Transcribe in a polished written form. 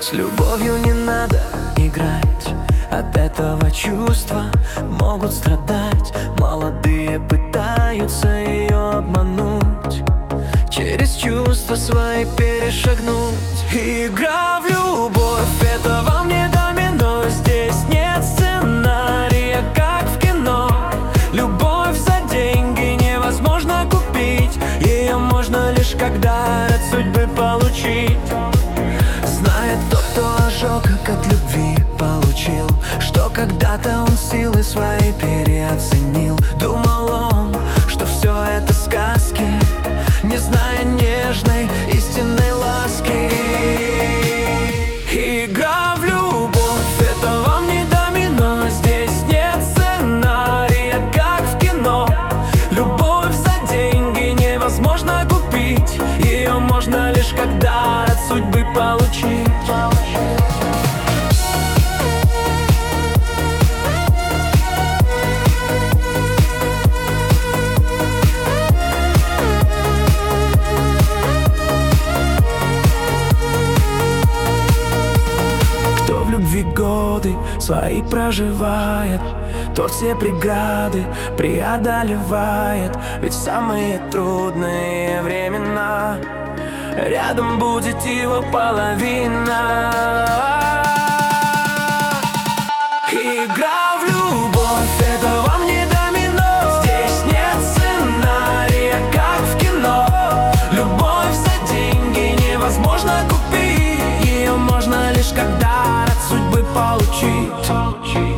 С любовью не надо играть, от этого чувства могут страдать. Молодые пытаются ее обмануть, через чувства свои перешагнуть. Игра в любовь — это вам не домино. Здесь нет сценария, как в кино. Любовь за деньги невозможно купить, ее можно лишь когда от судьбы получить. Знает тот, кто ожог, как от любви получил, что когда-то он силы свои переоценил. Думал он, что все это сказки, не зная нежной истинной ласки. Игра в любовь — это вам не домино. Здесь нет сценария, как в кино. Любовь за деньги невозможно купить, ее можно лишь когда от судьбы получить. Годы свои проживает, тот все преграды преодолевает. Ведь в самые трудные времена рядом будет его половина. Игра в любовь — это вам не домино. Здесь нет сценария, как в кино. Любовь за деньги невозможно купить, ее можно лишь когда от судьбы получить.